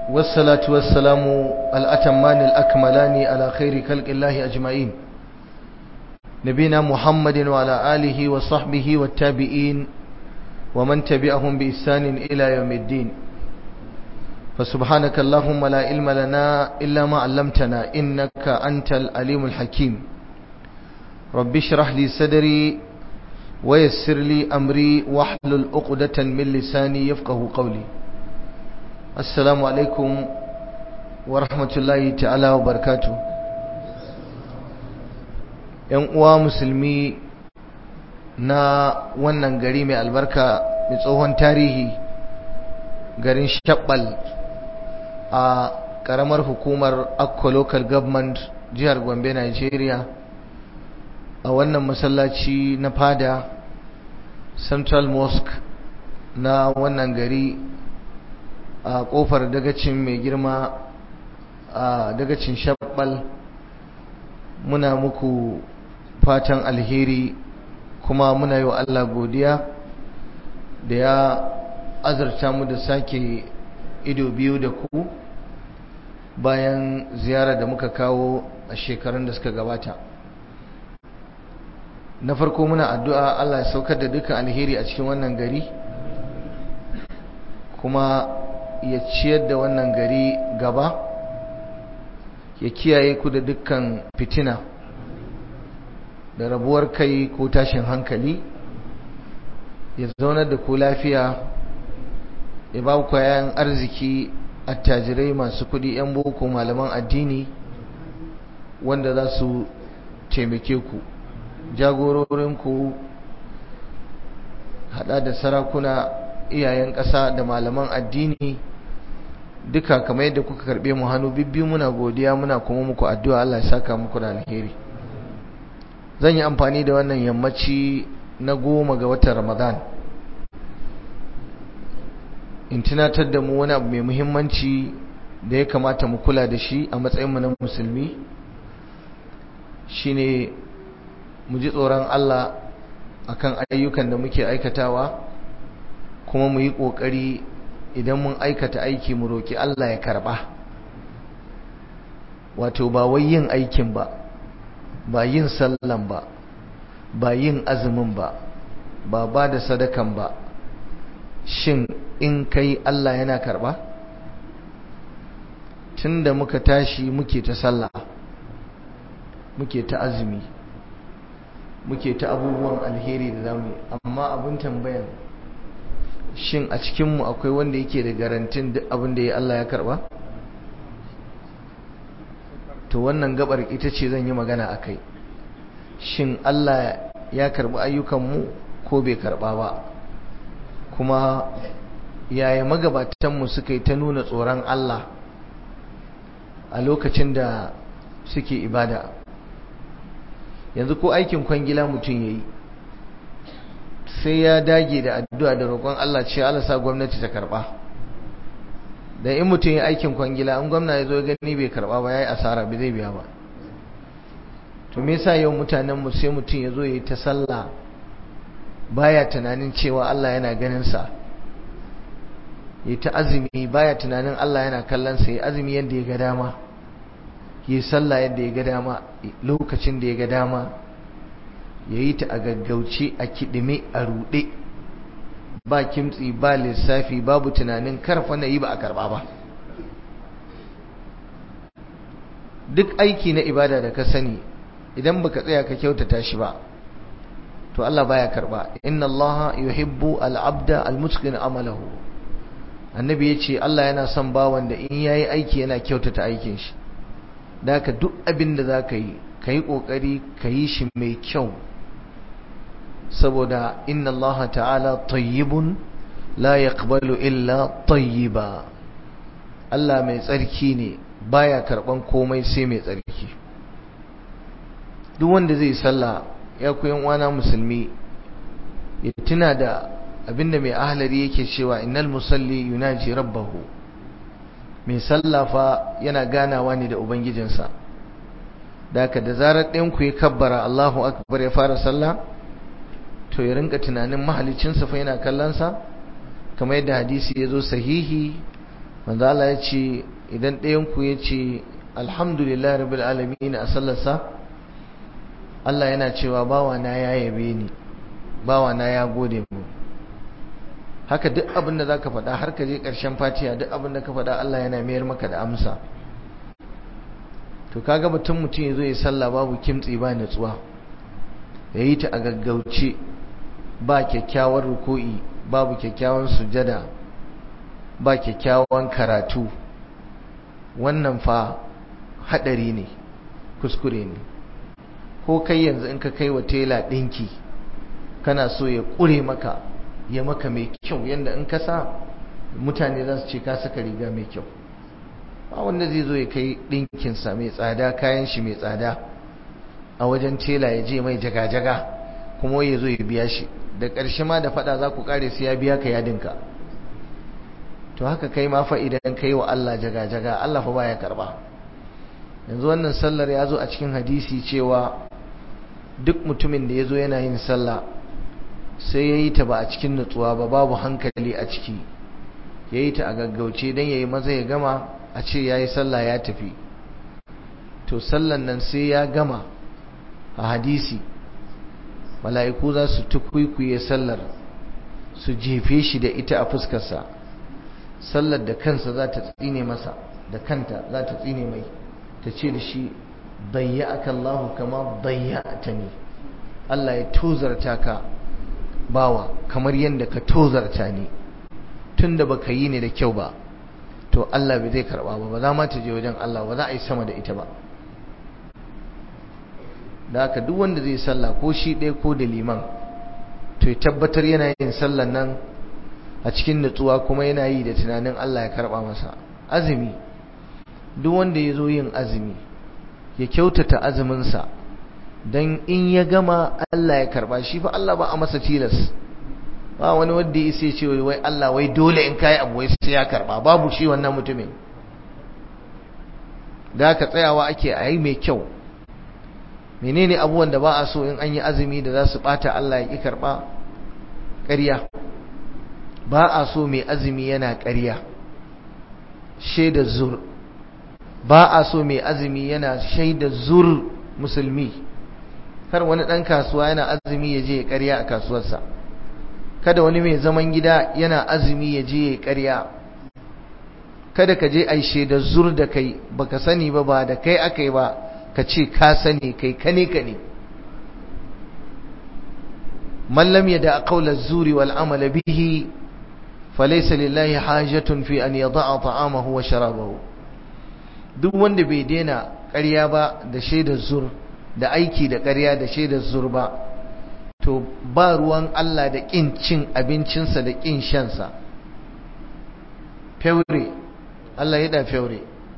والصلاة والسلام الأتمان الأكملان على خير خلق الله أجمعين نبينا محمد وعلى آله وصحبه والتابعين ومن تبعهم بإحسان إلى يوم الدين فسبحانك اللهم لا علم لنا إلا ما علمتنا إنك أنت العليم الحكيم رب اشرح لي صدري ويسر لي أمري واحلل عقدة من لساني يفقه قولي السلام عليكم ورحمة الله تعالى وبركاته ‘yan uwa musulmi na wannan gari mai albarka mai tsohon tarihi garin Shabbal a ƙaramar hukumar Akko Local Government jihar Gombe Nigeria a wannan masallaci na fada Central Mosque na wannan gari a ƙofar dagacin mai girma a dagacin Shabbal muna muku fatan alheri kuma muna yi wa Allah godiya da ya azurta mu da sake ido biyu da ku bayan ziyara da muka kawo a shekarun da suka gabata. Na farko muna addu'a Allah ya saukar da dukkan alheri a cikin wannan gari kuma ya ciyar da wannan gari gaba ya kiyaye ku da dukkan fitina da rabuwar kai ko tashin hankali ya zaunar da ku lafiya ya ba ku yayan arziki attajirai masu kudi yan boko malaman addini wanda za su taimake ku jagororinku hada da sarakuna iyayen ƙasa da malaman addini duka kamar yadda kuka karbe mu hannu bibbiyu muna godiya muna kuma muku addu'a Allah ya saka muku da alheri. Zan yi amfani da wannan yammaci na 10 ga watan Ramadan in tunatar da mu wani abu mai muhimmanci da ya kamata mu kula da shi a matsayinmu na musulmi shine mu ji tsoron Allah akan ayyukan da muke aikatawa kuma mu yi kokari idan mun aikata aiki mu roki Allah ya karba wato ba wai yin aikin ba yin sallan ba yin azumin ba da sadakan ba shin in kai Allah yana karba tunda muka tashi muke ta sallah muke ta azumi muke ta abubuwan alheri da zamu amma abun tambayan shin a cikinmu akwai wanda yake da garantin duk abin da ya Allah ya karba to wannan gabar ita ce zan yi magana akai shin Allah ya karbi ayyukanmu ko bai karba ba kuma yaya magabatanmu suka yi ta nuna tsoron Allah a lokacin da suke ibada yanzu ko aikin kwangila mutum yayi sai ya dage da addu'a da roƙon Allah ce Allah sa gwamnati ta karba dan in mutum ya aikin kwangila in gwamna ya zo gani bai karba ba yayi asara bai zai biya ba to me yasa yau mutanen mu sai mutum ya zo yayi ta sallah baya tunanin cewa Allah yana ganin sa yayi ta azumi baya tunanin Allah yana kallon sa yayi azumi yadda ya ga dama yayi sallah yadda ya ga dama lokacin da ya ga dama yayi ta a gaggauce a kidime a rude ba kimtsi ba lissafi babu tunanin karfa na yi ba a karba ba duk aiki na ibada da ka sani idan baka tsaya ka kyautata shi ba to Allah baya karba inna Allah yuhibbu al-abda al-mutqin amalahu annabi yace Allah yana son bawan da in yayi aiki yana kyautata aikin shi da haka duk abin da zaka yi kai kokari kai shi mai kyau saboda inna Allah ta'ala tayyibun la yaqbalu illa tayyiba Allah mai tsarki ne baya karban komai sai mai tsarki duk wanda zai sallah ya ku yan uwana musulmi ya tuna da abinda mai ahlari yake cewa innal musalli yunaji rabbahu mai sallah fa yana ganawa ne da ubangijinsa da haka da zarar ɗayan ku ya kabbara Allahu akbar ya fara sallah to ya rinka tunanin mahalicinsa fa yana kallonsa kamar yadda hadisi ya zo sahihi manzo Allah ya ce idan ɗayan ku ya ce alhamdulillahi rabbil alamin a sallarsa, Allah yana cewa bawa na ya yabe ni, bawa na ya gode mu. Haka duk abin da zaka faɗa har ka je ƙarshen Fatiha, duk abin da ka faɗa Allah yana mayar maka da amsa. To kaga mutum yazo ya sallah babu kimtsi ba natsuwa, yayi ta a gaggauce, ba kyakkyawar ruku'i, babu kyakkyawan sujada, ba kyakkyawan karatu, wannan fa hadari ne, kuskure ne. Ko kai yanzu in ka kai wa tela dinki, kana so ya kure maka, ya maka mai kyau yanda in ka sa mutane za su ce ka saka riga mai kyau. Ba wanda zai zo ya kai dinkin sa mai tsada, kayan shi mai tsada a wajen tela ya je mai jaga-jaga kuma ya zo ya biya shi, da ƙarshe ma da fada za ku kare sai ya biya ka yadinka. To haka kai ma fa idan kai wa Allah jaga-jaga, Allah fa baya karba. Yanzu wannan sallar ya zo a cikin hadisi cewa duk mutumin da ya zo yana yin sallah sai ya yi ta ba a cikin nutsuwa ba, babu hankali a ciki, ya yi ta a gaggauce don ya yi maza ya gama, a ce ya yi sallah ya tafi, to sallan nan sai ya gama. A hadisi mala'iku za su tukwikwiye sallar, su jefe shi da ita a fuskarsa, sallar da kansa za ta tsine masa, da kanta za ta tsine mai, ta ce da shi dayya'aka Allahu kama dayya'tani, Allah ya tozarta ka bawa kamar yadda ka tozarta ni, tunda baka yi ne da kyau ba, to Allah bai zai karba ba za ma ta je wajen Allah, ba za a yi sama da ita ba. Da haka duk wanda zai sallah ko shi ɗaya ko da liman, to ya tabbatar yana yin sallan nan a cikin nutsuwa kuma yana yi da tunanin Allah ya karba masa. Azumi, duk wanda ya zo yin azumi ya kyautata azuminsa, don in ya gama Allah ya karba shi. Fa Allah ba a masa tilas, ba wani wanda ya isa ce wai Allah wai dole in kai abu wai sai ya karba, babu shi wannan mutumin. da haka tsayawa ake a yi mai kyau. Menene abubuwan da ba a so in an yi azumi da za su bata Allah ya ƙi karɓa? Ƙarya. Ba a so mai azumi yana ƙarya, shaidar zur. Ba a so mai azumi yana shaidar zur musulmi. Kar wani ɗan kasuwa yana azumi ya je ya ƙarya a kasuwarsa. Kada wani mai zaman gida yana azumi ya je ya ƙarya. Kada ka je a yi shaidar zur da kai, baka sani ba, ba da kai aka yi ba, ka ce ka sani, kai kane. Man lam yada qawla zuri wal amala bihi falaysa lillahi hajatun fi an yada'a ta'amahu wa sharabahu. Duk wanda bai daina ƙarya ba da shaidar zur, da aiki da ƙarya da shaidar zur ba, to ba ruwan Allah da ƙin cin abincinsa da ƙin shansa. Feure, Allah ya da feure.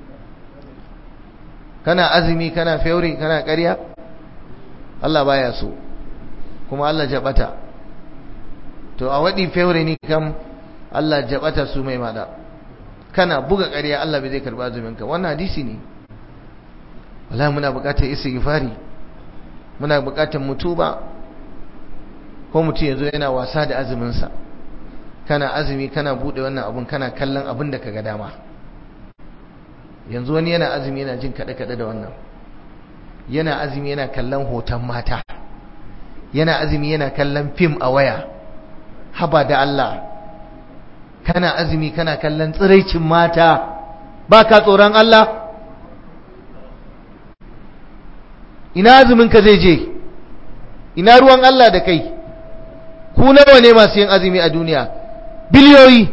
Kana azumi kana feure kana ƙarya, Allah baya so, kuma Allah jabata. To a waɗi feure ni kam Allah jabata su mai mada. Kana buga ƙarya Allah bai zai karɓi azuminka. Wannan hadisi ne. Wallahi muna buƙatar istighfari, muna buƙatar mutuba. Ko mutum yazo yana wasa da azuminsa, kana azumi kana bude wannan abun kana kallon abin da kaga dama. Yanzu wani yana azumi yana jin kada da wannan, yana azumi yana kallon hoton mata, yana azumi yana kallon fim a waya. Haba da Allah, kana azumi kana kallon tsiraicin mata, baka tsoron Allah? Ina azumin ka zai je? Ina ruwan Allah da kai? Ku nawa ne masu yin azumi a duniya? Biliyoyi.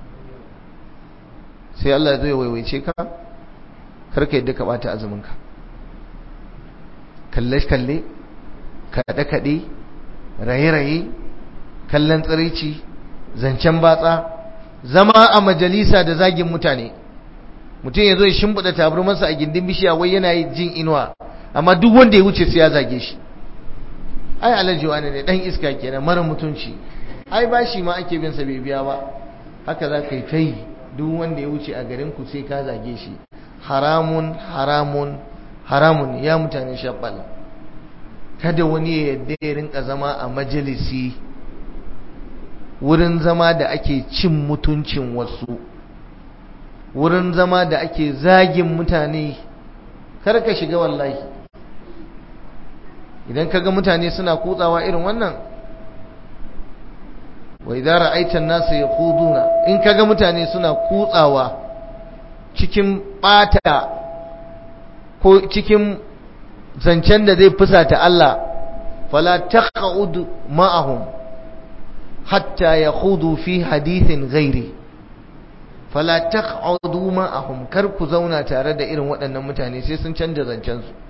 Sai Allah zai waiwaice ka, karka yadda ka bata azuminka. Kalle-kalle, kaɗe-kaɗe, raye-raye, kallon tsiraici, zancen batsa, zama a majalisa da zagin mutane. Mutum ya zo ya shimfiɗa tabarmarsa a gindin bishiya wai yana jin inuwa, amma duk wanda ya wuce sai ya zage shi. Ai alhaji wani ne dan iska kenan, mara mutunci. Ai bashi ma ake bin sa bai biya ba. Haka za ka yi ta yi, duk wanda ya wuce a garin ku sai ka zage shi. Haramun haramun haramun ya mutane shabbal. Kada wani ya yadda ya rinka zama a majalisi, wurin zama da ake cin mutuncin wasu. wurin zama da ake zagin mutane, kar ka shiga wallahi. idan kaga mutane suna kutsawa irin wannan, wa idza ra'aita an-nasa yaquduna, in kaga mutane suna kutsawa cikin bata ko cikin zancen da zai fusata Allah, fala taq'ud ma'ahum hatta yakhudu fi hadithin ghairi. Fala taq'udu ma'ahum, kar ku zauna tare da irin waɗannan mutane sai sun canja zancen su.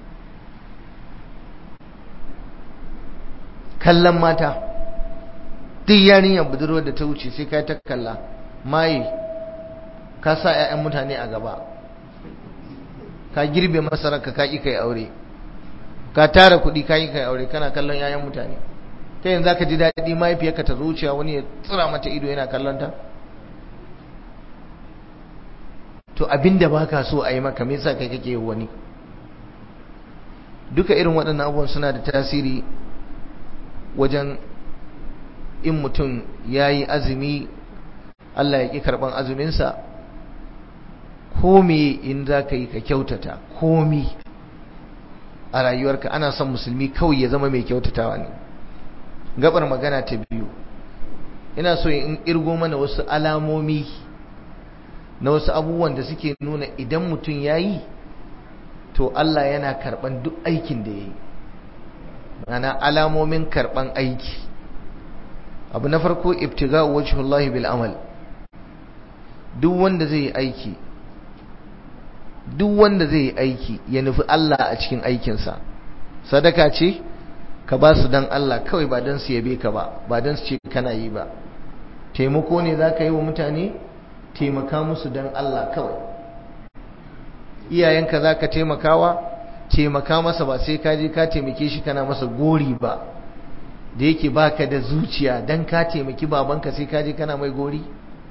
Kallon mata, duk yarinyar budurwar da ta wuce sai kai ta kalla, maye ka sa 'ya'yan mutane a gaba, ka girbe masararka ka ƙi kai aure, ka tara kuɗi ka ƙi kai aure, kana kallon 'ya'yan mutane. Kai yanzu zaka ji daɗi mahaifiyarka ta zuciya wani ya tsira mata ido yana kallon ta? To abinda baka so a yi maka, me yasa kai kake yi wani? Duka irin waɗannan abubuwan suna da tasiri wajen in mutum ya yi azumi Allah ya ƙi karɓan azuminsa. Komi in za ka yi ka kyautata, komi a rayuwarka ana son musulmi kawai ya zama mai kyautatawa ne. Gabar magana ta biyu, ina so in irgo mana wasu alamomi na wasu abubuwan da suke nuna idan mutum ya yi to Allah yana karɓan duk aikin da ya yi. Ana alamomin karɓan aiki. Abu na farko, ibtiga'u wajhullahi bil amal. Duk wanda zai yi aiki, duk wanda zai yi aiki ya nufi Allah a cikin aikinsa. Sadaka ce ka ba su dan Allah kawai, ba dan su yabe ka ba, ba dan su ce kana yi ba. Taimako ne za ka yi wa mutane, taimaka musu dan Allah kawai. Iyayenka za ka taimakawa, taimaka masa, ba sai ka je ka taimake shi kana masa gori ba, da yake baka da zuciya. Dan ka taimaki babanka sai ka je kana mai gori?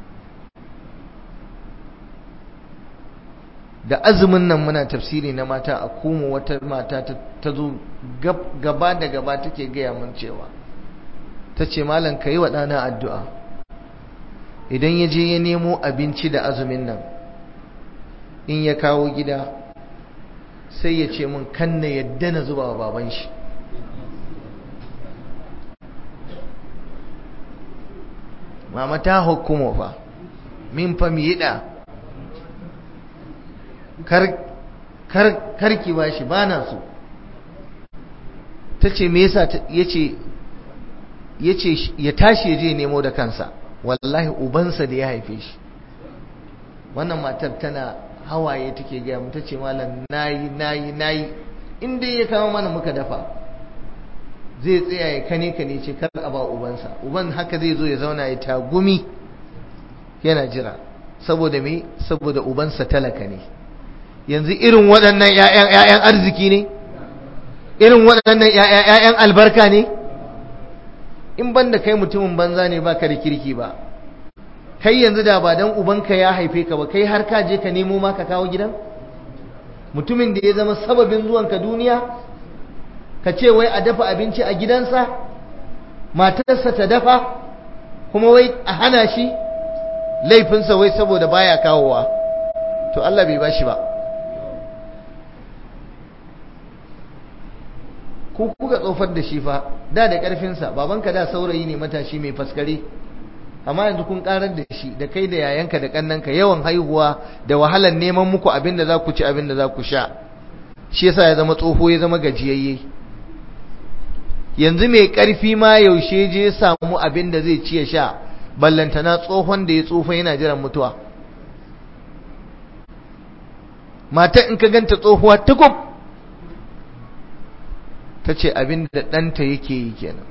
Da azumin nan muna tafsiri na mata a kuma wata mata ta zo gaba da gaba take gaya mun cewa, ta ce malam ka yi wa ɗana addu'a, idan ya je ya nemo abinci da azumin nan, in ya kawo gida sai ya ce mun kan na yadda na zuba wa baban shi. Mama ta hukumo fa, min fa mi yiɗa, karki ba shi, ba na so. Ta ce me yasa? ya ce ya tashi ya je nemo da kansa. Wallahi ubansa da ya haife shi. Wannan matar tana hawaye take gaya mu, ta ce malam nayi in dai ya kawo mana muka dafa zai tsaya ya kane ce kar a ba ubansa. Uban haka zai zo ya zauna ya tagumi yana jira. Saboda me? Saboda ubansa talaka ne. Yanzu irin waɗannan ‘ya'yan arziki ne? Irin waɗannan ‘ya'yan albarka ne? In banda kai mutumin banza ne ba ka da kirki ba, kai yanzu da ba don ubanka ya haife ka ba, kai har ka je ka nemo ma ka kawo gidan? Mutumin da ya zama sababin zuwanka duniya, ka ce wai a dafa abinci a gidansa, matarsa ta dafa, kuma wai a hana shi laifinsa wai saboda baya kawowa. To Allah bai bashi ba. Ku kuka tsofar da shi fa, da ƙarfinsa, babanka da saurayi ne matashi mai faskare, amma yanzu kun karar da shi, da kai da yayanka da kannanka, yawan haihuwa da wahalar neman muku abin da za ku ci, abin da za ku sha, shi yasa ya zama tsoho, ya zama gajiyayye. Yanzu mai ƙarfi ma yaushe je samu abin da zai ci ya sha, ballantana tsohon da ya tsofa yana jiran mutuwa. Mata in ka ganta tsohuwa tukub, ta ce abin da ɗanta yake yi kenan.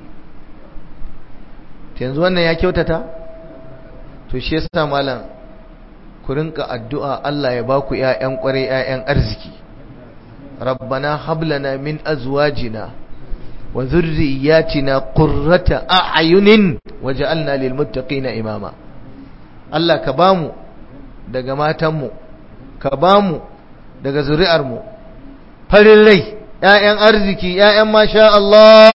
Yanzu wannan ya kyautata? To shi yasa malam ku rinka addu'a Allah ya baku ƴaƴan ƙware, ƴaƴan arziki. Rabbana hab lana min azwajina wa dhurriyyatina qurrata a'yunin waj'alna lil muttaqina imama. Allah ka bamu daga matanmu, ka bamu daga zuri'armu farin rai, ƴaƴan arziki, ƴaƴan masha Allah,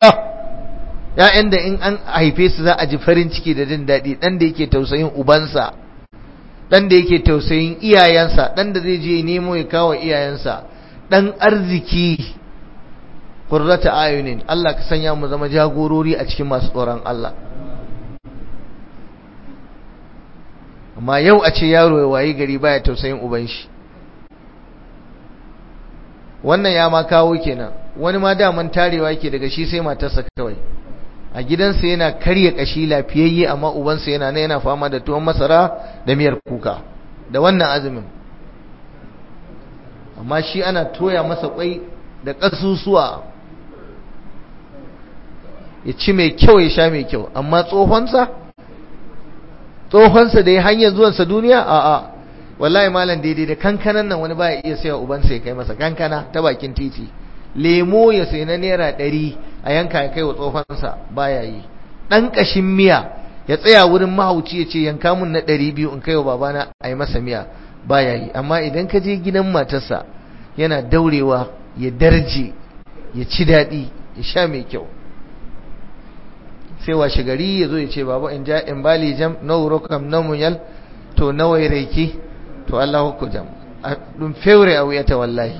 ƴaƴan da in an haife su za a ji farin ciki da jin daɗi, ɗan da yake tausayin ubansa, ɗan da yake tausayin iyayensa, ɗan da zai je nemo ya kawo iyayensa, ɗan arziki. Qurrata ayunin, Allah ka sanya mu zama jagorori a cikin masu tsoron Allah. Amma yau a ce yaro ya wayi gari baya tausayin uban shi, wannan ya ma kawo kenan. Wani ma daman tarewa yake daga shi sai matarsa kawai, a gidansa yana karya kashi lafiyayye, amma ubansa yana fama da tuwon masara da miyar kuka da wannan azumin. Amma shi ana toya masa kwai da kasusuwa, ya ci mai kyau ya sha mai kyau, amma tsohonsa da ya hanyar zuwansa duniya a'a. Wallahi malam, daidai da kankanan nan wani baya iya saya ubansa ya kai masa kankana ta bakin titi. Lemo ya sai na naira 100 a yanka ya kai wa tsohonsa, baya yi. Dan kashin miya ya tsaya wurin mahauci ya ce yanka mun na 200 in kai wa babana a yi masa miya, baya yi. Amma idan ka je gidan matarsa yana daurewa ya darje, ya ci daɗi, ya sha mai kyau. Sai washe gari ya zo ya ce baba in ja in bali jam na urokam na munyal to nawa ya reki to Allah ku jam dun feure a wuyata. Wallahi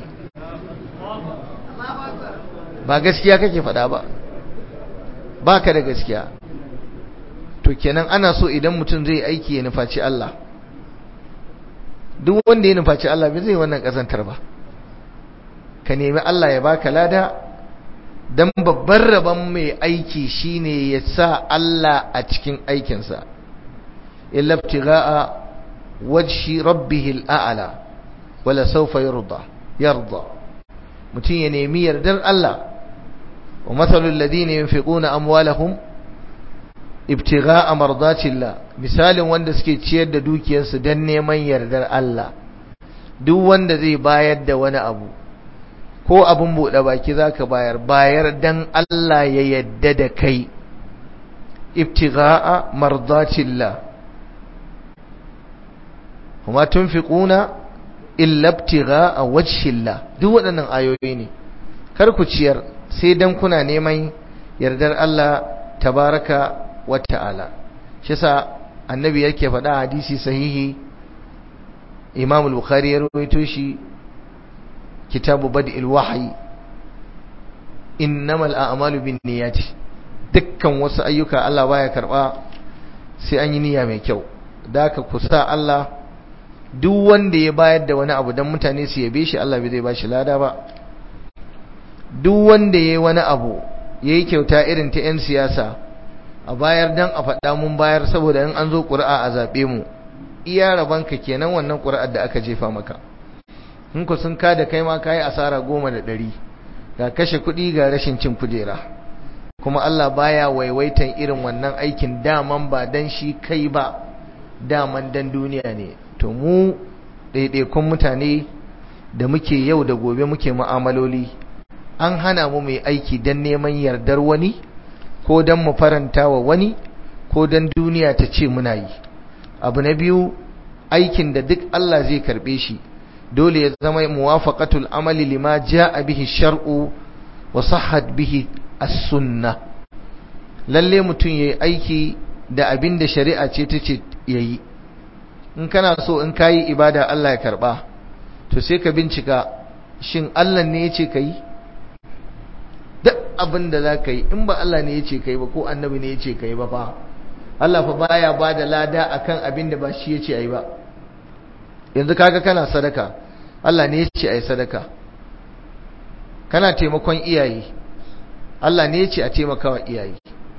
ba gaskiya kake faɗa ba, baka da gaskiya. To kenan ana so idan mutum zai aiki ya nufaci Allah. Duk wanda ya nufaci Allah bai zai wannan kazantar ba. Ka nemi Allah ya baka lada, dan babban rabon mai aiki shine ya sa Allah a cikin aikinsa. illa ibtigha'a wajhi rabbihil a'la wala sawfa yarda. Mutum ya nemi yardar Allah. wa mathalul ladina yunfiquna amwalahum ibtigha'a mardatillah, misalin wanda suke ciyar da dukiyarsu dan neman yardar Allah. Duk wanda zai bayar da wani abu, ko abin buɗe baki zaka bayar dan Allah ya yadda da kai. ibtigha'a mardatillah, kuma tunfiquna illa ibtigha'a wajhillah. Duk waɗannan ayoyi ne. Kar ku ciyar sai dan kuna neman yardar Allah tabaraka wa ta'ala. Shi yasa annabi yake faɗa hadisi sahihi, Imam al-Bukhari ya rawaito shi, kitabu bad'il wahyi, innamal a'malu binniyati. Dukkan wasu ayyuka Allah baya karba sai an yi niyya mai kyau. Da ka kusa Allah, duk wanda ya bayar da wani abu dan mutane su yabe shi, Allah bai zai bashi lada ba. Duk wanda yayi wani abu, yayi kyauta irin ta 'yan siyasa, a bayar dan a faɗa mun bayar saboda in an zo ƙuri'a a zaɓe mu, iya rabanka kenan wannan ƙuri'ar da aka jefa maka. In ku sun kada kai ma kayi asara 10/100, ga kashe kuɗi ga rashin cin kujera. Kuma Allah baya waiwaitan irin wannan aikin, daman ba dan shi kai ba, daman dan duniya ne. To mu ɗaiɗaikun mutane da muke yau da gobe muke mu'amaloli, an hana mu mai aiki dan neman yardar wani, ko dan mu faranta wa wani, ko dan duniya ta ce muna yi. Abu na biyu, aikin da duk Allah zai karbe shi dole ya zama muwafaqatul amali lima jaa bihi shar'u wa sahhat bihi as-sunnah. Lalle mutun yayi aiki da abin da shari'a ce tace yayi. In kana so in kai ibada Allah ya karba, to sai ka bincika shin Allah ne yace kai? Duk abin da zaka yi in ba Allah ne yace kai ba, ko annabi ne yace kai ba fa, Allah fa baya bada lada akan abin da ba shi yace ayi ba. Yanzu kaga kana sadaka, Allah ne yace ayi sadaka. Kana taimakon iyaye, Allah ne yace a taimakawa iyaye.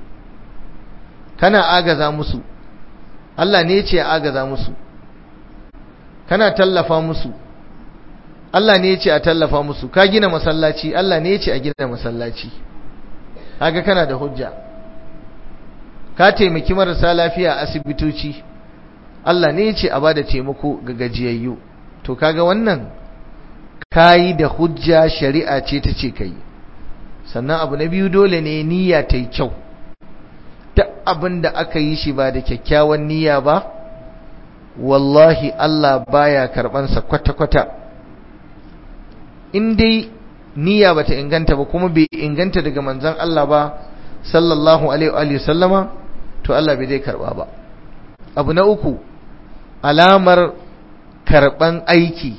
Kana agaza musu, Allah ne yace a agaza musu. Kana tallafa musu, Allah ne yace a tallafa musu. Ka gina masallaci, Allah ne yace a gina masallaci. Kaga kana da hujja. Ka taimaki marasa lafiya a asibitoci, Allah ne yace a bada taimako ga gajiyayyu. To kaga wannan kayi da hujja, shari'a ce ta ce kai. Sannan abu na biyu, dole ne niyya ta yi kyau. Duk abin da aka yi shi ba da kyakkyawan niyya ba, wallahi Allah baya karbansa kwata-kwata. In dai niyya bata inganta ba, kuma bai inganta daga manzon Allah ba sallallahu alaihi wa sallama, to Allah bai zai karba ba. Abu na uku, alamar karban aiki,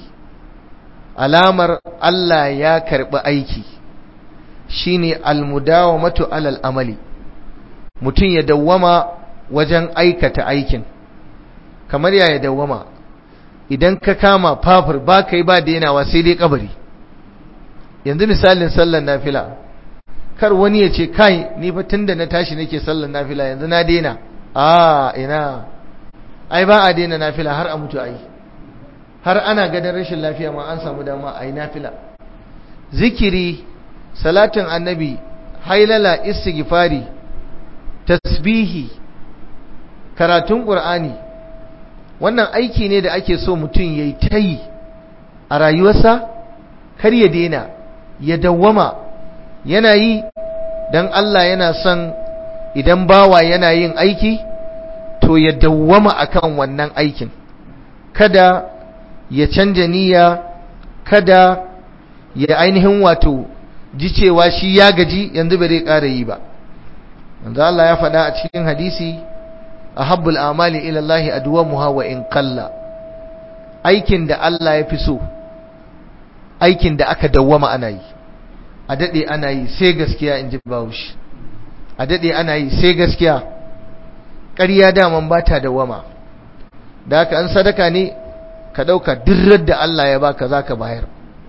alamar Allah ya karbi aiki shine almudawamatu alal amali, mutum ya dawwama wajen aikata aikin. Kamar ya dawwama, idan ka kama fafur ba kai ba dainawa sai dai kabari. Yanzu misalin sallar nafila, kar wani ya ce kai ni fa tunda na tashi nake sallar nafila yanzu na daina. Ina ai ba a daina nafila har a mutu ai, har ana gadan rashin lafiya ma an samu dama ai nafila. Zikiri, salatin annabi, hailala, istighfari, tasbihi, karatun qur'ani, wannan aiki ne da ake so mutum yayi tayi a rayuwarsa, kar ya daina, ya dawwama yana yi. dan Allah yana son idan bawa yana yin aiki to ya dawwama akan wannan aikin, kada ya canja niyya, kada ya ainihin wato ji cewa shi ya gaji yanzu bai ƙara yi ba. manzo Allah ya faɗa a cikin hadisi, ahabbul amali ila Allah adwamuha wa in qalla. Aikin da Allah ya fi so, aikin da aka dawwama ana yi, a dade ana yi sai gaskiya, inji Bahaushe. A dade ana yi sai gaskiya, ƙarya daman ba ta dawwama. da haka an sadaka ne ka dauka dirrar da Allah ya baka zaka bayar.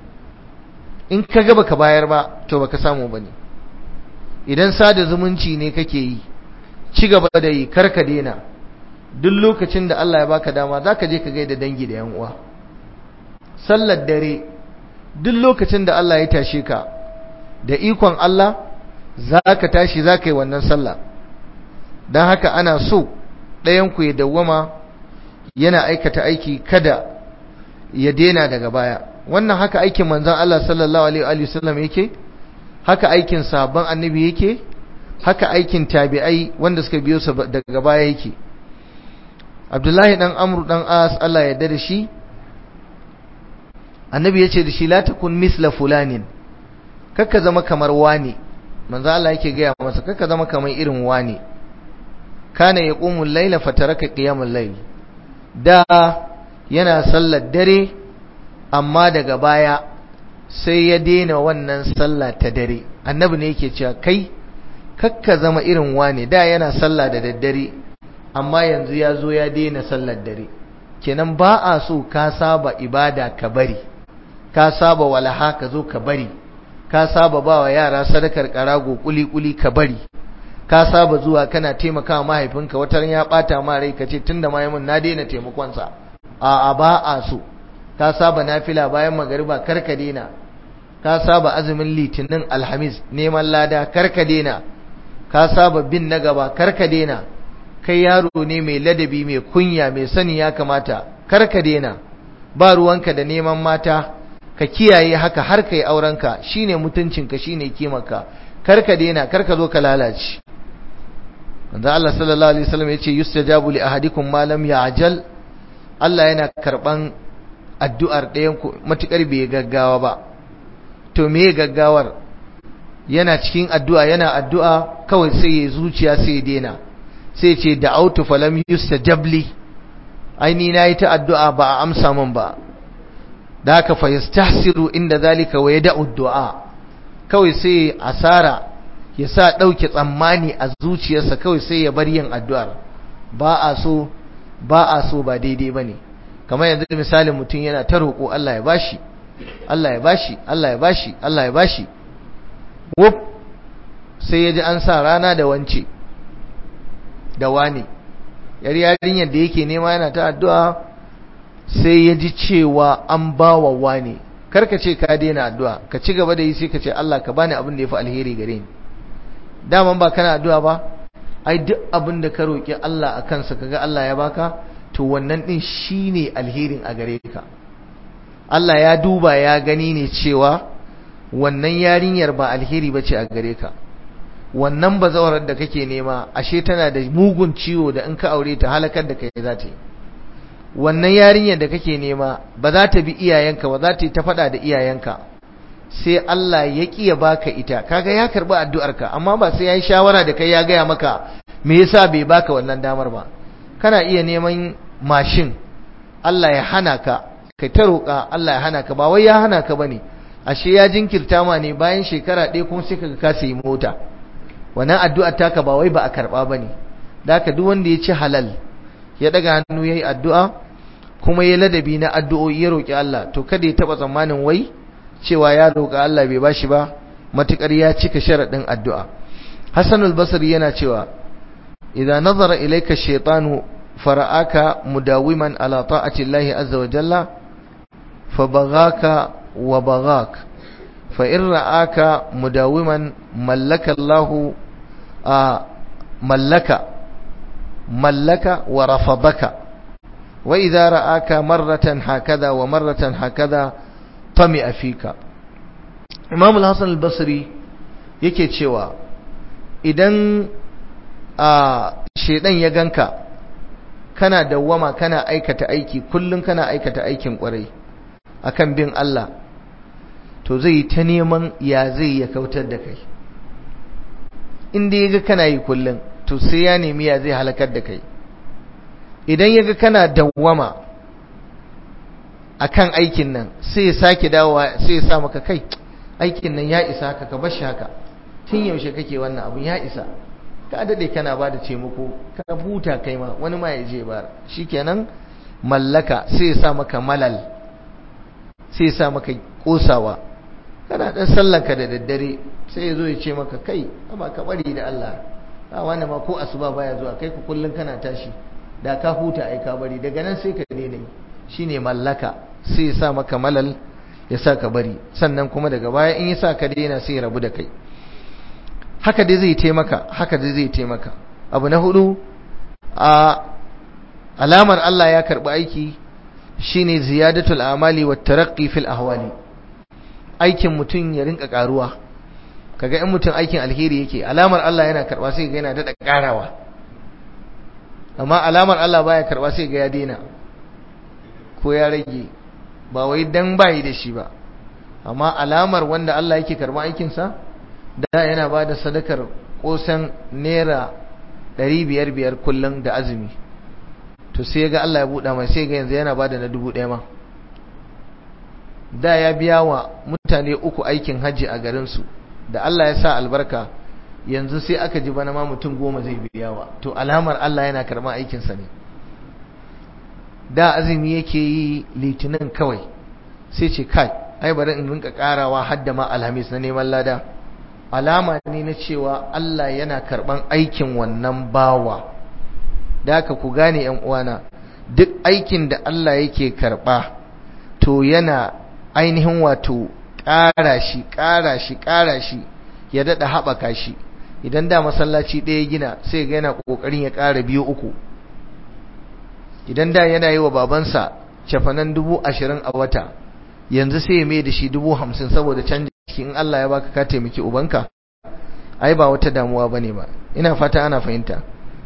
In ka ga baka bayar ba to baka samu bane. Idan sada zumunci ne kake yi, ci gaba da yi, karka daina. Duk lokacin da Allah ya baka dama zaka je ka gaida dangi da yan uwa. Sallar dare, duk lokacin da Allah ya tashe ka da ikon Allah zaka tashi zaka yi wannan sallah. Dan haka ana so ɗayan ku ya dawwama yana aikata aiki, kada ya daina daga baya. Wannan haka aikin manzon Allah sallallahu alaihi wasallam yake, haka aikin sahabban annabi yake, haka aikin tabi'ai wanda suka biyo su daga baya yake. Abdullahi dan Amr dan As, Allah ya yarda da shi, annabi yace da shi la takun misla fulanin, kakka zama kamar wani. Manzo Allah yake ga masa kakka zama kamar irin wani. Kana yaqumu al-layla fataraka qiyamul layl, da yana sallar dare amma daga baya sai ya daina wannan sallah ta dare. Annabi ne yake cewa kai kakka zama irin wani, da yana sallah da daddare amma yanzu ya zo ya daina sallar dare. Kenan ba a so ka saba ibada ka bari, ka saba walaha ka zo ka bari, ka saba ba wa yara sadakar karago kuli-kuli ka bari, ka saba zuwa kana taimakawa mahaifinka, wata ya bata ma rai kace tunda ma yamin na daina taimakon sa. A ba a so. Ka saba nafila bayan magariba, karka daina. Ka saba azumin litinin alhamis neman lada, karka daina. Ka saba bin na gaba, karka daina. Kai yaro ne mai ladabi, mai kunya, mai sani ya kamata, karka daina. Ba ruwanka da neman mata, ka kiyaye haka har kai aurenka, shine mutuncinka, shine kimarka. Karka daina, karka zo ka lalace. Manzo Allah sallallahu alaihi wasallam yace yustajabu li ahadikum ma lam ya'jal. Allah yana karban addu'ar ɗayan ku matukar bai gaggawa ba. To me gaggawar? Yana cikin addu'a, yana addu'a kawai sai ya zuciya sai ya daina. Sai ce da'autu falam yustajab li. Aini nayi ta addu'a ba a amsa min ba. Da haka fa yastahsiru inda zalika wa yada'u du'a. Kawai sai asara, ya sa ɗauke tsammani a zuciyarsa, kawai sai ya bar yin addu'ar. Ba a so ba daidai ba ne. Kamar yanzu misalin mutum yana ta roƙo Allah ya bashi, Allah ya bashi, Allah ya bashi, Allah ya bashi. Wuf, sai ya ji an sa rana da wance, da wane. Yarinyar da yake nema yana ta addu'a, sai ya ji cewa an ba wa wane. Karka ce ka daina addu'a, ka ci gaba da yi, sai ka ce Allah ka bani abin da ya fi alheri gare ni. Daman ba kana addu'a ba, ai duk abin da ka roƙi Allah a kansa kaga Allah ya baka, to wannan din shine alherin a gare ka. Allah ya duba ya gani ne cewa wannan yarinyar ba alheri bace a gare ka. Wannan bazawarar da kake nema ashe tana da mugun ciwo da in ka aure ta halakar da kai za ta yi. Wannan yarinyar da kake nema ba za ta bi iyayenka ba, za ta yi ta faɗa da iyayenka. Sai Allah ya ƙi ya baka ita, kaga ya karɓi addu'arka, amma ba sai ya yi shawara da kai ya gaya maka me yasa bai baka wannan damar ba. Kana iya neman mashin Allah ya hana ka kai ta roƙa Allah ya hana ka, ba wai ya hana ka bane, ashe ya jinkirta ma ne, bayan shekara ɗaya kuma sai kaga ka sayi mota. Wannan addu'ar taka ba wai ba a karɓa bane. Da haka duk wanda ya ci halal ya daga hannu yayi addu'a kuma ya ladabi na addu'o'i ya roƙi Allah, to kada ya taba tsammanin wai cewa ya roƙa Allah bai bashi ba, matukar ya cika sharadin addu'a. Hassan al-Basri yana cewa idza nazara ilayka ash-shaytanu fara'aka mudawiman ala ta'ati Allah azza wa jalla fabaghaka wa baghak fa in ra'aka mudawiman mallaka Allah mallaka wa rafadaka wa idza ra'aka marratan hakadha wa marratan hakadha tami'a fika. Imam al-Hasan al-Basri yake cewa idan shedan ya ganka kana dawwama kana aikata aiki, kullun kana aikata aikin kwarai akan bin Allah, to zai ta neman ya zai ya kautar da kai. Inda yaga kana yi kullun, to sai ya nemi ya zai halakar da kai. Idan yaga kana dawwama akan aikin nan, sai ya sake dawowa, sai ya sa maka kai aikin nan ya isa haka, ka bar shi haka, tun yaushe kake wannan abun ya isa, ka dade kana ba da taimako, ka huta kai ma wani ma ya je bar, shikenan mallaka, sai ya sa maka malal, sai ya sa maka kosawa. Kana dan sallanka da daddare sai ya zo ya ce maka kai amma ka bari da Allah, a wani ma ko asuba baya zuwa, kai ku kullun kana tashi, da ka huta ai ka bari, daga nan sai ka daina. Shine mallaka, sai ya sa maka malal, ya sa ka bari, sannan kuma daga baya in ya sa ka daina sai ya rabu da kai. Haka dai zai taimaka, haka dai zai taimaka. Abu na hudu, alamar Allah ya karbi aiki shine ziyadatul amali wat taraqqi fil ahwali. Aikin mutum ya rinka karuwa. Kaga in mutum aikin alheri yake, alamar Allah yana karba sai ga yana dada karawa. Amma alamar Allah baya karba sai ga ya daina ko ya rage, ba wai dan bai da shi ba. Amma alamar wanda Allah yake karba aikin sa, da yana bada sadakar kosan naira 500 kullun da azumi, to sai ga Allah ya buɗa mai, sai ga yanzu yana bada na 1000 ma. Da ya biya wa mutane 3 aikin haji a garin su, da Allah ya sa albarka, yanzu sai aka ji bana ma mutum 10 zai biya wa. To alamar Allah yana karban aikin sa ne. Da azumi yake yi litinin kawai, sai ce kai ai bari in rinka karawa hadda ma alhamis na neman lada. Alama ne na cewa Allah yana karban aikin wannan bawa. Da haka ku gane ƴan uwana, duk aikin da Allah yake karba to yana ainihin wato ƙara shi ya dada haɓaka shi. Idan da masallaci ɗaya gina, sai ga yana ƙoƙarin ya ƙara 2 3. Idan da yana yi wa babansa cafanan 20,000 a wata, yanzu sai ya mai da shi 50,000 saboda canji. In Allah ya baka ka taimaki ubanka, ai ba wata damuwa bane ba. Ina fata ana fahimta.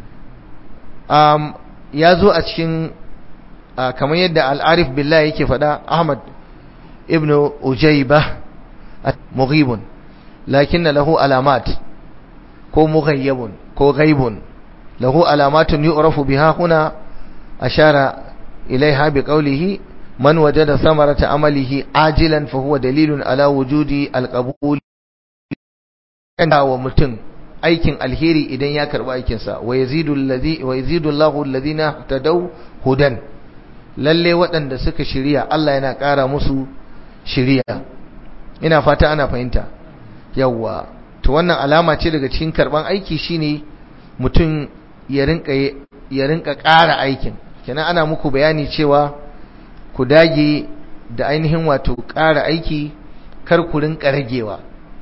Ya zo a cikin kamar yadda al-Arif billahi yake faɗa, Ahmad ibn Ujayba mughibun lakinna lahu alamat, ko mughayyabun ko ghaibun, lahu alamatun yu'rafu biha. Huna ashara ilaiha biqawlihi man wajada samarata amalihi ajilan fa huwa dalilun ala wujudi alqabul. Kana wa mutum aikin alheri idan ya karba aikin sa, wa yazidu Allahu alladhina tadaw hudan. Lalle waɗanda suka shiriya Allah yana ƙara musu shiriya. Ina fata ana fahimta. Yawwa, to wannan alama ce daga cikin karban aiki, shine mutum ya rinka ƙara aikin. Kenan ana muku bayani cewa ku dage da ainihin wato ƙara aiki, kar ku rinka ragewa.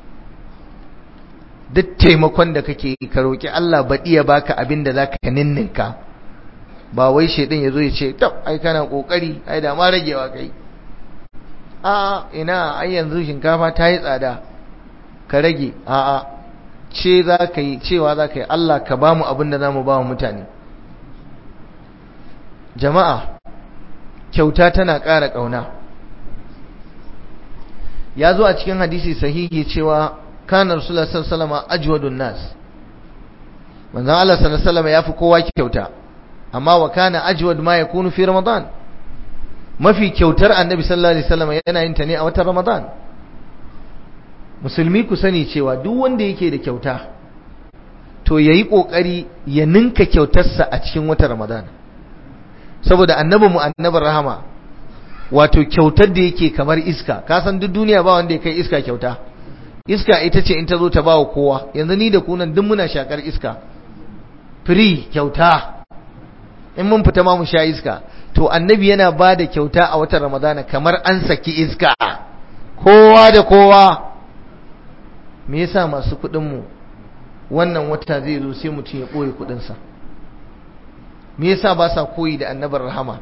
Duk taimakon da kake ka roki Allah baɗi ya baka abin da zaka ninninka, ba wai shedan yazo ya ce tab ai kana kokari, ai da ma ragewa kai, a ina ai yanzu shinkafa ta yi tsada ka rage. a ce zaka yi, cewa zaka yi Allah ka bamu abin da zamu ba wa mutane. Jama'a, kyauta tana ƙara ƙauna. Ya zo a cikin hadisi sahihi cewa kana Rasulullah sallallahu alaihi wasallam ajwadun nas. Manzon Allah sallallahu alaihi wasallam yafi kowa kyauta, amma wa kana ajwad ma yakunu fi Ramadan. mafi kyautar annabi sallallahu alaihi wasallam yana yin ta ne a watan Ramadan. Musulmi ku sani cewa duk wanda yake da kyauta to yayi kokari ya ninka kyautarsa a cikin watan Ramadan, saboda annabinmu annabin rahama wato kyautar da yake kamar iska. Ka san duk duniya ba wanda ya kai iska kyauta. Iska ita ce in ta zo ta bawa kowa. Yanzu ni da ku nan duk muna shakar iska free, kyauta. In mun fita ma mu sha iska. To annabi yana ba da kyauta a watan Ramadana kamar an saki iska, kowa da kowa. Me yasa masu kuɗin mu wannan wata zai zo sai mutum ya ɓoye kuɗinsa? Me yasa ba sa koyi da annabar rahama?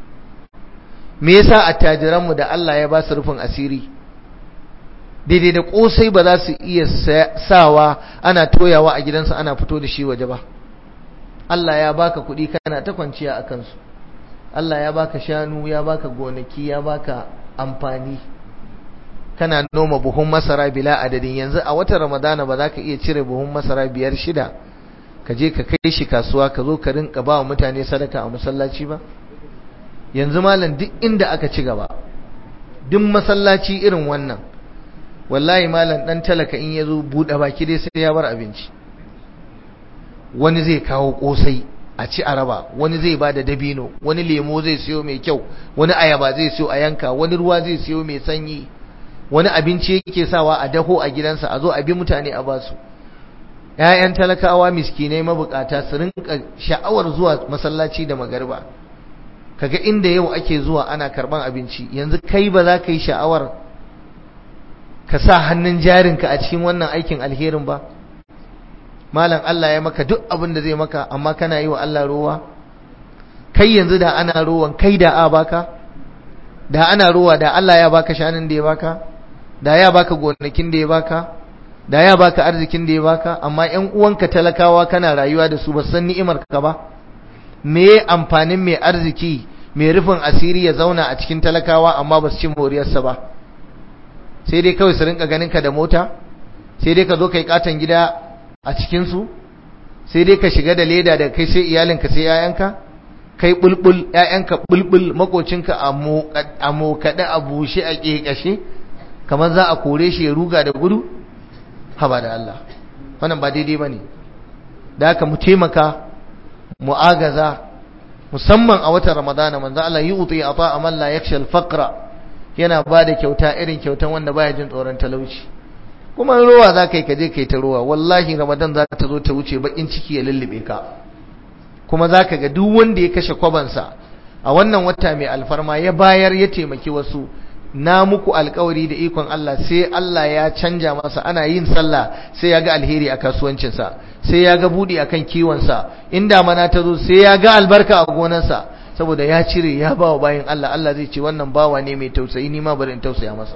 Me yasa attajiran mu da Allah ya ba su rufin asiri daidai da kosai ba za su iya sawa ana toyawa a gidansa ana fito da shi waje ba? Allah ya baka kuɗi kana ta kwanciya a kansu. Allah ya baka shanu, ya baka gonaki, ya baka amfani, kana noma buhun masara bila adadin. Yanzu a watan Ramadana ba za ka iya cire buhun masara 5-6 ka je ka kai shi kasuwa ka zo ka rinka ba wa mutane sadaka a masallaci ba? Yanzu malam duk inda aka ci gaba, duk masallaci irin wannan, wallahi malam dan talaka in yazo bude baki dai sai ya bar abinci. Wani zai kawo kosai a ci araba, wani zai bada dabino, wani lemo zai siyo mai kyau, wani ayaba zai siyo a yanka, wani ruwa zai siyo mai sanyi, wani abinci yake sawa a daho a gidansa a zo a bi mutane a basu. ƴaƴan talakawa miskinai mabukata su rinka sha'awar zuwa masallaci da magariba. Kaga inda yau ake zuwa ana karban abinci, yanzu kai ba za ka yi sha'awar ka sa hannun jarinka a cikin wannan aikin alherin ba? Malam Allah ya maka duk abin da zai maka, amma kana yi wa Allah rowa. Kai yanzu da ana rowan kai da a baka, da ana rowa da Allah ya baka shanun da ya baka, da ya baka gonakin da ya baka, da ya baka arzikin da ya baka. Amma ƴan uwanka talakawa kana rayuwa da su ba san ni'imar ka ba. Me amfanin mai arziki mai rufin asiri ya zauna a cikin talakawa amma ba su ci moriyarsa ba? Sai dai kawai su rinka ganin ka da mota, sai dai ka zo kai katon gida a cikin su, sai dai ka shiga da leda da kai sai iyalinka sai yayanka, kai bulbul yayanka bulbul, makocinka a mokade a bushe a kekashe kamar za a kore shi ya ruga da gudu. Haba da Allah, wannan ba daidai bane. Da haka mu taimaka mu agaza, musamman a watan Ramadana. Manzo Allah yu'ti ata man la yakhsha al-faqra, yana bada kyauta irin kyautan wanda baya jin tsoron talauci. Kuma ruwa za kai kaje kai ta ruwa, wallahi Ramadan za ta zo ta wuce bakin ciki ya lullube ka. Kuma zaka ga duk wanda ya kashe kwabansa a wannan wata mai alfarma ya bayar ya taimaki wasu, na muku alkawari da ikon Allah sai Allah ya canja masa. Ana yin sallah sai ya ga alheri a kasuwancinsa, sai ya ga budi akan kiwonsa, inda mana ta zo sai ya ga albarka a gonarsa, saboda ya cire ya bawa bayin Allah. Allah zai ce wannan bawa ne mai tausayi, ni ma bari in tausaya masa.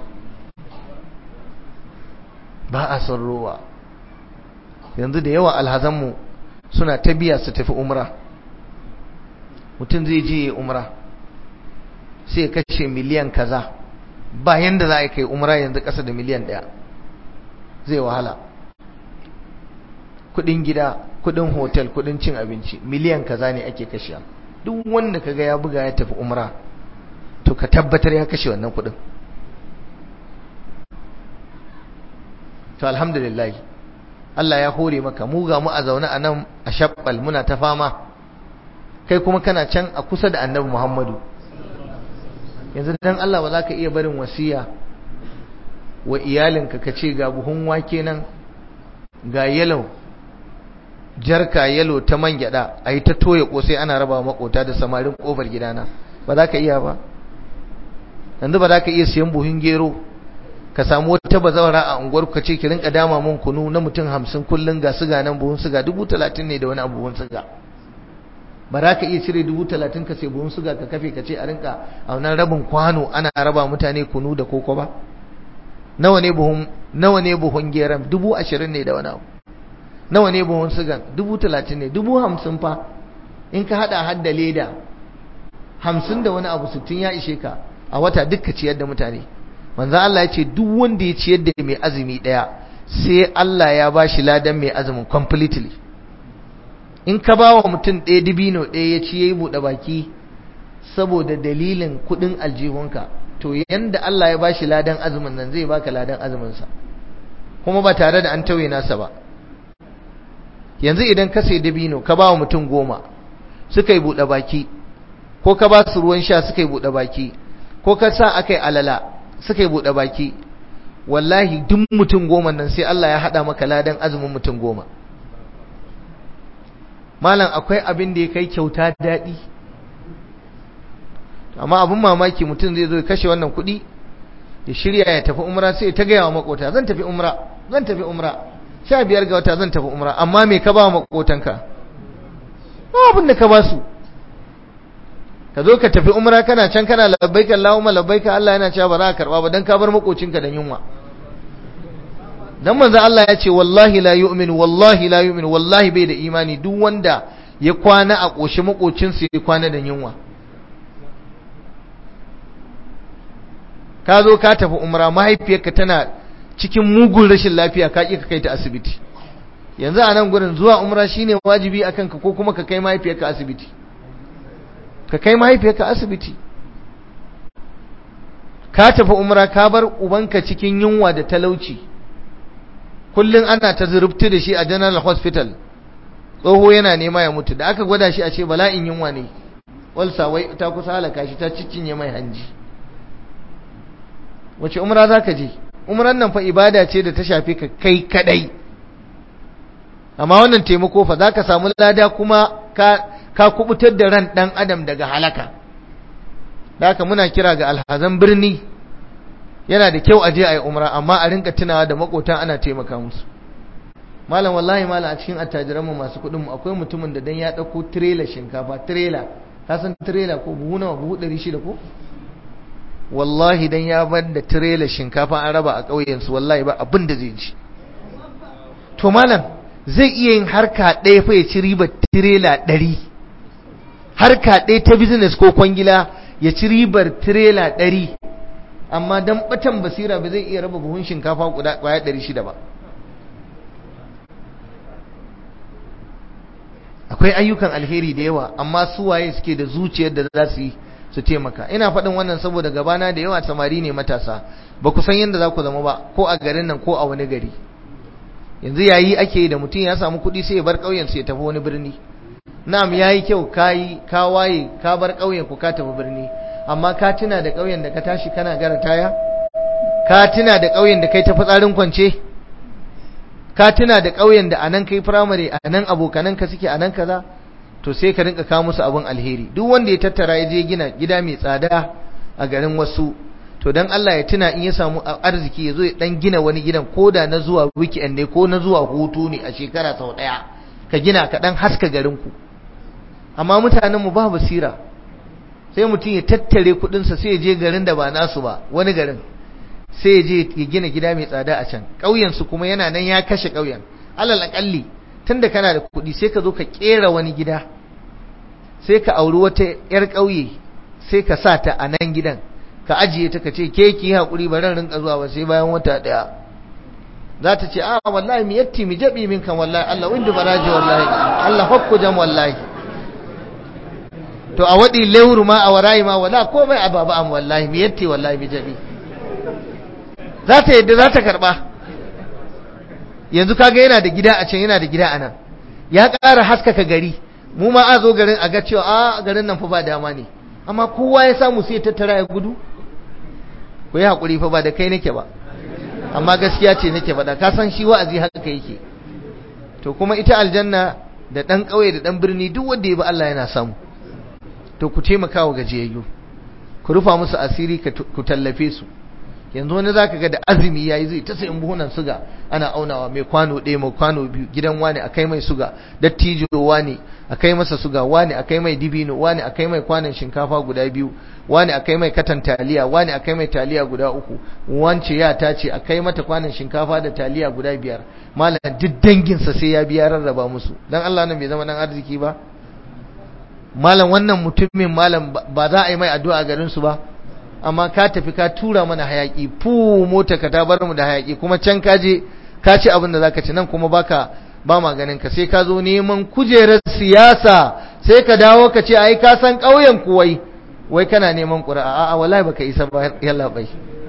Ba a son rowa. Yanzu da yawa alhazanmu suna ta biya su tafi umra. Mutum zai je umra sai ya kashe miliyan kaza, ba yanda za a kai umra yanzu ƙasa da miliyan 1, zai wahala. Kudin gida, kudin hotel, kudin cin abinci, miliyan kaza ne ake kashe. Duk wanda kaga ya buga ya tafi umra to ka tabbatar ya kashe wannan kudin. To alhamdulillah, Allah ya hore maka. Mu ga mu a zaune a nan a shabbal muna ta fama, kai kuma kana can a kusa da Annabi Muhammadu. Yanzu dan Allah ba za ka iya barin wasiya wa iyalinka ka ce ga buhun wake nan, ga yalo, jarka yalo ta man gyada, a yi ta toye kosai ana raba makota da samarin kofar gidana? Ba za ka iya ba? Yanzu ba za ka iya siyan buhun gero ka samu wata bazawara a unguwar ka ce ki rinka dama mun kunu na mutum 50 kullun, ga siga nan buhun siga 30,000 ne da wani abu buhun siga? Ba za ka iya cire 30,000 ka sai buhun siga ka kafe ka ce a rinka a wannan rabin kwano ana raba mutane kunu da koko ba? Nawa ne buhun geram? 20,000 ne da wani abu. Nawa ne buhun sigan? 30,000 ne. 50,000 fa in ka hada hadda leda 50 da wani abu, 60 ya ishe ka a wata dukka ciyar da mutane. Manzo Allah ya ce duk wanda ya ciyar da mai azumi daya sai Allah ya bashi ladan mai azumin completely. In ka bawa mutum ɗaya dibino ɗaya ya ci yayi buɗe baki saboda dalilin kudin aljihunka, to yanda Allah ya bashi ladan azumin nan zai baka ladan azumin sa kuma ba tare da an tauye nasa ba. Yanzu idan ka sai dabino ka ba wa mutum 10 suka yi bude baki, ko ka ba su ruwan sha suka yi bude baki, ko ka sa akai alala suka yi bude baki, wallahi duk mutum 10 nan sai Allah ya hada maka ladan azumin mutum 10. Malam akwai abin da ya kai kyauta daɗi, amma abin mamaki mutum zai zo ya kashe wannan kuɗi ya shirya ya tafi umra, sai ta gaya wa makota zan tafi umra 15 ga wata zan tafi umra, amma me ka ba wa makotanka? Abin da ka ba su. Ka zo ka tafi umra kana can kana labbaika Allahumma labbaika, Allah yana cewa ba za ka karba ba dan ka bar makocinka da yunwa. Dan manzo Allah ya ce wallahi la yu'minu, wallahi la yu'minu, wallahi bai da imani duk wanda ya kwana a koshi makocinsa ya kwana da yunwa. Ka zo ka tafi umra, mahaifiyarka tana cikin mugun rashin lafiya, ka ki ka kai ta asibiti. Yanzu a nan gurin zuwa umra shine wajibi akan ka, ko kuma ka kai mahaifiyarka asibiti? Ka kai mahaifiyarka asibiti. Ka tafi umra ka bar ubanka cikin yunwa da talauci, kullun ana ta zurubtu da shi a General Hospital, tsoho yana nema ya mutu, da aka gwada shi a ce bala'in yunwa ne, walsa wai ta kusa halaka shi, ta cicinye mai hanji. Wace umra za ka je? Umran nan fa ibada ce da ta shafe ka kai kadai, amma wannan taimako fa za ka samu lada kuma ka kubutar da ran dan adam daga halaka. Da haka muna kira ga alhazan birni, yana da kyau a je a yi umra, amma a rinka tunawa da makotan ana taimaka musu. Malam wallahi malam, a cikin attajiranmu masu kuɗin mu akwai mutumin da dan ya ɗauko trailer shinkafa, trailer, ka san trailer ko buhu nawa? Buhu 600 ko? Wallahi dan ya bar da trailer shinkafa an raba a ƙauyen su, wallahi ba abin da zai ji. To malam zai iya yin harka ɗaya fa ya ci ribar trailer 100, harka ɗaya ta business ko kwangila ya ci ribar trailer 100, amma dan batan basira ba zai iya raba buhun shinkafa kwaya 600 ba. Akwai ayyukan alheri da yawa, amma su waye suke da zuciyar da za su yi su taimaka? Ina faɗin wannan saboda gabana da yawa samari ne matasa, ba ku san yadda za ku zama ba, ko a garin nan ko a wani gari. Yanzu yayi ake yi da mutum ya samu kuɗi sai ya bar ƙauyen sai ya tafi wani birni. Na'am yayi kyau, ka waye ka bar ƙauyen ku ka tafi birni, amma ka tuna da ƙauyen da ka tashi kana gara taya? Ka tuna da ƙauyen da kai ta fitsarin kwance? Ka tuna da ƙauyen da anan kai firamare, anan abokananka suke, anan kaza? To sai ka rinka kawo musu abin alheri. Duk wanda ya tattara ya je gina gida mai tsada a garin wasu, to dan Allah ya tuna in ya samu arziki ya zo ya dan gina wani gidan, koda na zuwa weekend ne ko na zuwa hutu ne a shekara sau daya, ka gina ka dan haska garin ku. Amma mutanen mu ba basira, sai mutum ya tattare kudin sa sai ya je garin da ba nasu ba, wani garin sai ya je ya gina gida mai tsada a can. Ƙauyen su kuma yana nan ya kashe ƙauyen. Alal akalli tunda kana da kudi sai ka zo ka kera wani gida, sai ka auri wata yar ƙauye sai ka sa ta a nan gidan, ka ajiye ta, ka ce ke ki hakuri ba ran rinka zuwa ba sai bayan wata daya. Za ta ce a wallahi mi yatti mi jabi min kan wallahi Allah windu baraji wallahi Allah hakku jam wallahi. To a wadi lewru ma a warayi ma wala komai a baba am wallahi mi yatti wallahi mi jabi. Za ta yadda za ta karba. Yanzu kaga yana da gida a can, yana da gida a nan, ya ƙara haskaka gari. Mu ma a zo garin a ga cewa a garin nan fa ba dama ne, amma kowa ya samu sai ya tattara ya gudu. Ku yi haƙuri fa, ba da kai nake ba, amma gaskiya ce nake faɗa. Ka san shi wa'azi haka yake. To kuma ita aljanna da ɗan ƙauye da ɗan birni duk wanda ya bi Allah yana samu. To ku taimaka wa gajiyayyu, ku rufa musu asiri, ku tallafe su. Yanzu wani zaka ga da azumi yayi zai ta sayin buhunan suga ana aunawa, mai kwano ɗaya mai kwano biyu, gidan wani akai mai suga, dattijo wani akai masa suga, wani akai mai dibino, wani akai mai kwanon shinkafa guda 2, wani akai mai katan taliya, wani akai mai taliya guda 3, wance ya tace akai mata kwanon shinkafa da taliya guda 5. Malam duk dangin sa sai ya biya rarraba musu. Dan Allah nan bai zama dan arziki ba? Malam wannan mutumin malam ba za a yi mai addu'a a garin su ba? Amma ka tafi ka tura mana hayaki, fu mota ka ta bar mu da hayaki, kuma can ka je ka ci abin da zaka ci, nan kuma ba ma ganin ka, sai ka zo neman kujerar siyasa sai ka dawo ka ce ai ka san ƙauyen kuwai. wai kana neman ƙura'a a wallahi baka isa ba yalla bai,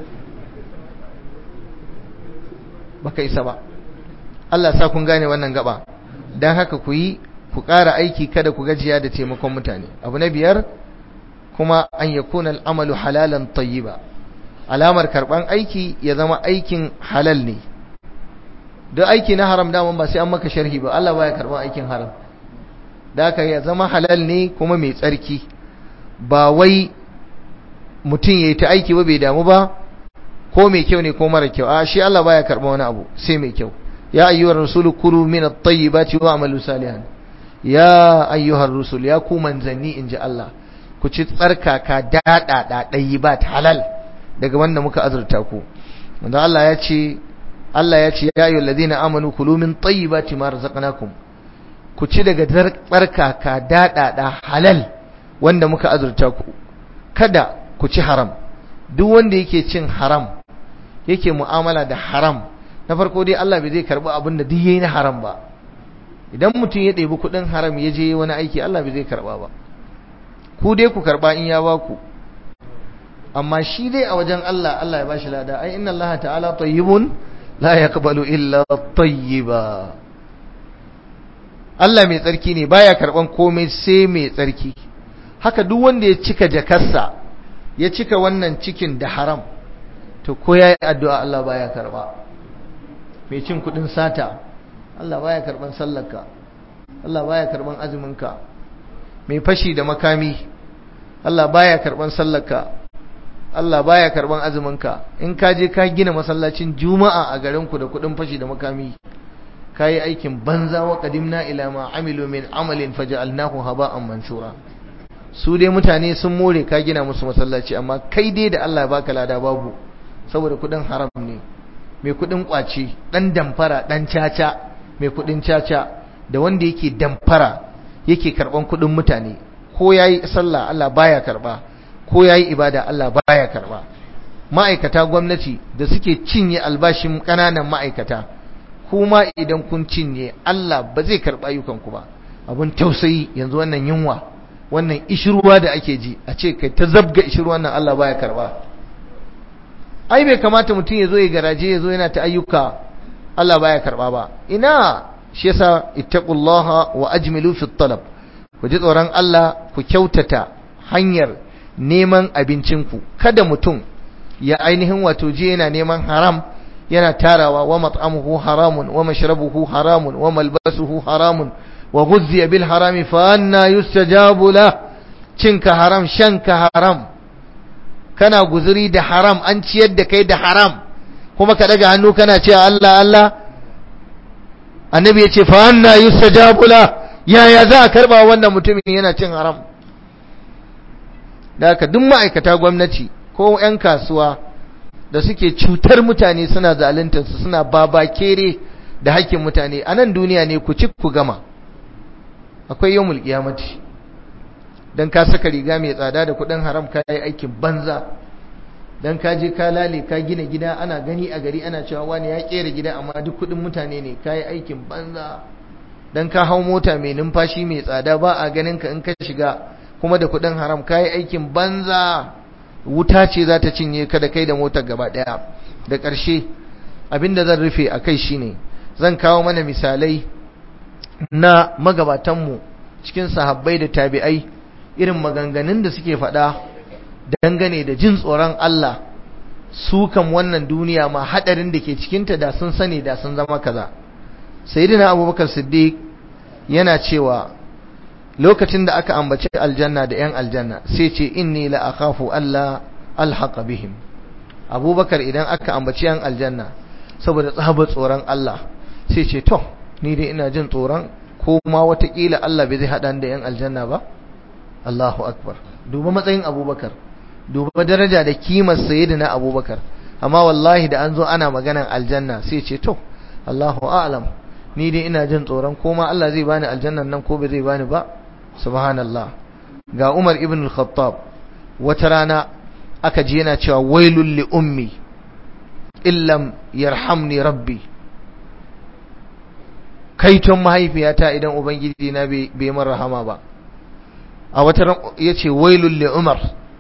baka isa ba. Allah sa kun gane wannan gaba. Dan haka ku yi, ku ƙara aiki, kada ku gajiya da taimakon mutane. Abu na 5 kuma an yakuna al'amalu halalan tayyiba, alamar karban aiki ya zama aikin halal ne. duk aiki na haram daman ba sai an maka sharhi ba, Allah baya karban aikin haram. Da haka ya zama halal ne kuma mai tsarki, ba wai mutum yayi ta aiki ba bai damu ba ko mai kyau ne ko mara kyau. A shi Allah baya karban wani abu sai mai kyau. Ya ayyuhar rasulu kulu min at-tayyibati wa amalu salihan. Ya ayyuhar rusul, ya ku manzanni inji Allah, ku ci tsarkaka daɗaɗa tayyibat halal daga wanda muka azurta ku. Wanda Allah ya ce ya ayyuhal ladina amanu kulu min tayyibati ma razaqnakum, ku ci daga tsarkaka daɗaɗa halal wanda muka azurta ku, kada ku ci haram. Duk wanda yake cin haram, yake mu'amala da haram, na farko dai Allah bai zai karɓi abin da duk yayi na haram ba. Idan mutum ya ɗebi kuɗin haram ya je wani aiki, Allah bai zai karɓa ba. Ku dai ku karɓa in ya baku, amma shi dai a wajen Allah, Allah ya bashi lada. Ai inna Allah ta'ala tayyibun la yaqbalu illa tayyiba. Allah mai tsarki ne, baya karɓan komai sai mai tsarki. Haka duk wanda ya cika jakarsa, ya cika wannan cikin da haram, to ko yayi addu'a Allah baya karɓa. Mai cin kudin sata, Allah baya karban sallarka, Allah baya karban azuminka. Mai fashi da makami, Allah baya karban sallarka, Allah baya karban azuminka. In ka je ka gina masallacin juma'a a garinku da kudin fashi da makami, kayi aikin banza. Wa qadimna ila ma amilu min amalin faj'alnahu haba'an mansura. Su dai mutane sun more ka gina musu masallaci, amma kai dai da Allah ya baka lada babu, saboda kudin haram ne. Mai kudin kwace, dan damfara, dan caca, mai kudin caca, da wanda yake damfara yake karban kudin mutane, ko yayi sallah Allah baya karba, ko yayi ibada Allah baya karba. Ma'aikata gwamnati da suke cinye albashin kananan ma'aikata, kuma idan kun cinye Allah ba zai karba ayyukan ku ba. Abun tausayi yanzu wannan yunwa, wannan ishirwa da ake ji, a ce kai ta zabga ishirwan nan, Allah baya karba. Ai bai kamata mutum ya zo ya garaje, ya zo yana ta ayyuka Allah baya karba ba. Ina, shi yasa ittaqullaha wa ajmilu fi talab. Ku ji tsoron Allah, ku kyautata hanyar neman abincinku. Kada mutum ya ainihin wato je yana neman haram, yana tarawa. Wa mat'amuhu haramun wa mashrabuhu haramun wa malbasuhu haramun wa ghuzziya bil harami fa anna yustajabu la. Cinka haram, shanka haram, kana guzuri da haram, an ciyar da kai da haram, kuma ka daga hannu kana cewa Allah Allah. Annabi ya ce fa anna yustajabu la, yaya za a karba wannan mutumin yana cin haram? Da haka duk ma'aikata gwamnati ko 'yan kasuwa da suke cutar mutane, suna zaluntar su, suna babakere da hakkin mutane, a nan duniya ne ku ci ku gama, akwai yawmul qiyamati. Dan ka saka riga mai tsada da kudin haram, ka yi aikin banza. Dan ka je ka lale ka gina gida, ana gani a gari ana cewa wani ya kera gida amma duk kudin mutane ne, ka yi aikin banza. Dan ka hau mota mai numfashi mai tsada, ba a ganin ka in ka shiga, kuma da kudin haram, ka yi aikin banza. Wuta ce za ta cinye ka da kai da motar gaba daya. Da ƙarshe abinda zan rufe a kai shine, zan kawo mana misalai na magabatanmu cikin sahabbai da tabi'ai, irin maganganun da suke faɗa dangane da jin tsoron Allah. Su kan wannan duniya ma hadarin da ke cikinta, da sun sani da sun zama kaza. Sayyidina Abubakar Siddiq yana cewa lokacin da aka ambaci aljanna da 'yan aljanna, sai ce inni la akhafu alla alhaqa bihim. Abubakar idan aka ambaci 'yan aljanna, saboda tsabar tsoron Allah, sai ce to ni dai ina jin tsoron ko ma watakila Allah bai zai haɗa da 'yan aljanna ba. Allahu akbar. Duba matsayin Abubakar, duba daraja da kimar sayyidina Abubakar, amma wallahi da an zo ana maganan aljanna sai ce to Allahu a'lam, ni dai ina jin tsoron ko ma Allah zai bani aljannan nan ko bai zai bani ba. Subhanallah. Ga Umar ibn al-Khattab, wata rana aka ji yana cewa wailul li ummi illam yarhamni rabbi. Kaiton mahaifiyata idan ubangiji na bai min rahama ba. A wata ran yace wailul li Umar,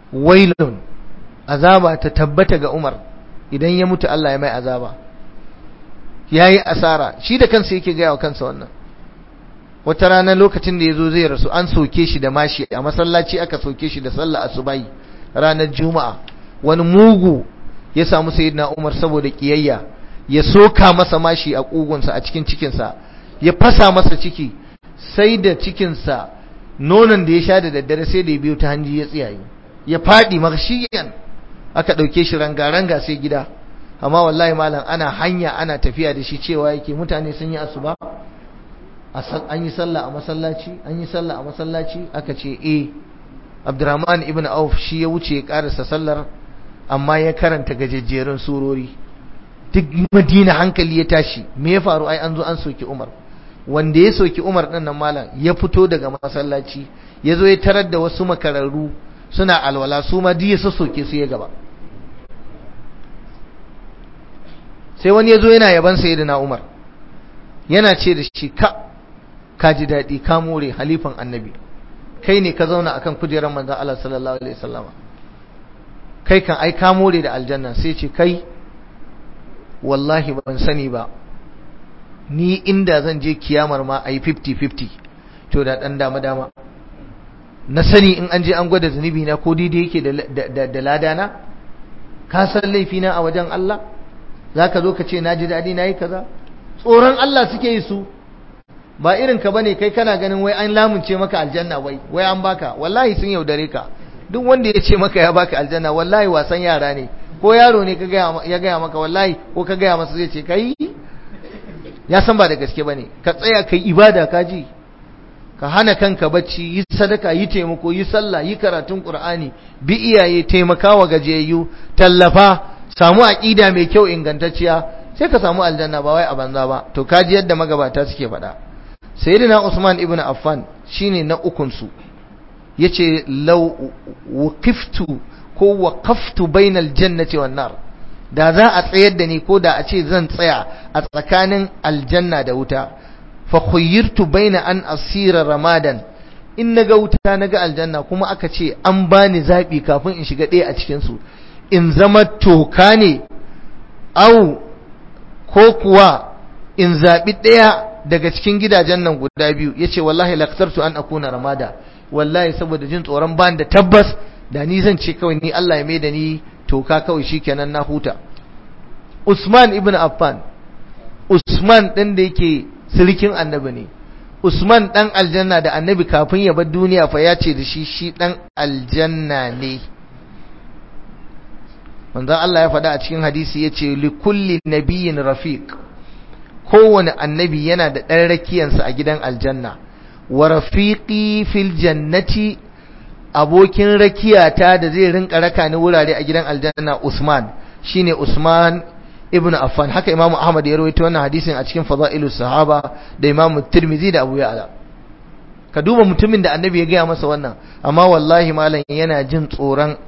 wailun, azaba ta tabbata ga Umar idan ya mutu Allah ya mai azaba, yayi asara. Shi da kansa yake gaya wa kansa wannan. Wata rana lokacin da yazo zai rasu an soke shi da mashi a masallaci, aka soke shi da sallah asubai ranar juma'a. Wani mugu ya samu sayyidina Umar saboda kiyayya, ya soka masa mashi a kugunsa, a cikin cikinsa, ya fasa masa ciki, sai da cikinsa nonon da ya sha da daddare sai da ya biyo ta hanji ya tsiyaye, ya fadi marshiyan. Aka dauke shi ranga-ranga sai gida. Amma wallahi malam ana hanya ana tafiya da shi cewa yake mutane sun yi asuba, an yi sallah a masallaci, an yi sallah a masallaci. Aka ce Abdurrahman ibn Auf shi ya wuce ya karasa sallar, amma ya karanta gajejjerun surori. Duk Madina hankali ya tashi, me ya faru? Ai an zo an soki Umar. Wanda ya soki Umar din nan malam ya fito daga masallaci, ya zo ya tarar da wasu makararru suna alwala, su ma diya su soke su ya gaba. Sai wani ya zo yana yaban sayyidina Umar, yana ce da shi, ka ji daɗi, ka more, halifan annabi, kai ne ka zauna akan kujerar manzon Allah sallallahu alaihi wasallama, kai kan ai ka more da aljanna. Sai ce, kai wallahi ban sani ba, ni inda zan je kiyamar ma ai 50-50 to da dan dama na sani in an je an gwada zunubi na ko daidai yake da ladana. Ka san laifi na a wajen Allah, zaka zo ka ce naji dadi nayi kaza. Tsoron Allah suke yi su, ba irin ka bane kai kana ganin wai an lamunce maka aljanna, wai an baka. Wallahi sun yaudare ka. Duk wanda ya ce maka ya baka aljanna wallahi wasan yara ne, ko yaro ne ya gaya maka, wallahi ko ka gaya masa zai ce kai ya san ba da gaske bane. Ka tsaya kai ibada, ka ji, ka hana kanka bacci, yi sadaka, yi taimako, yi sallah, yi karatun Qur'ani, bi iyaye, taimakawa gajiyayyu, tallafa, samu aqida mai kyau ingantacciya, sai ka samu aljanna ba wai a banza ba. To kaji yadda magabata suke faɗa. Sayyidina Usman ibn Affan shine na ukun su, yace law waqiftu ko waqaftu bainal jannati wan nar, da za a tsayar da ni, ko da a ce zan tsaya a tsakanin aljanna da wuta, fa khayyirtu baina an asira ramadan, in naga wuta naga aljanna kuma aka ce an bani zabi kafin in shiga ɗaya a cikin su, in zama toka ne au ko kuwa in zabi ɗaya daga cikin gidajen nan guda biyu. Yace wallahi laqtartu an akuna ramada, wallahi saboda jin tsoron ban da tabbas da ni zan ce kawai ni Allah ya mai da ni toka kawai shikenan na huta. Usman ibn Affan, Usman ɗin da yake sirikin annabi ne, Usman ɗan aljanna da annabi kafin ya bar duniya fa ya ce da shi ɗan aljanna ne. Manzon Allah ya faɗa a cikin hadisi, ya ce li kulli nabiyyin rafiq, kowane annabi yana da ɗan rakiyansa a gidan aljanna. Wa rafiqi fil jannati, abokin rakiyata da zai rinka raka ni wurare a gidan aljanna Usman, shine Usman ibn Affan. Haka Imam Ahmad ya rawaito wannan hadisin a cikin Fadailus Sahaba da Imam Tirmidhi da Abu Ya'la. Ka duba mutumin da annabi ya gaya masa wannan, amma wallahi malam yana jin tsoron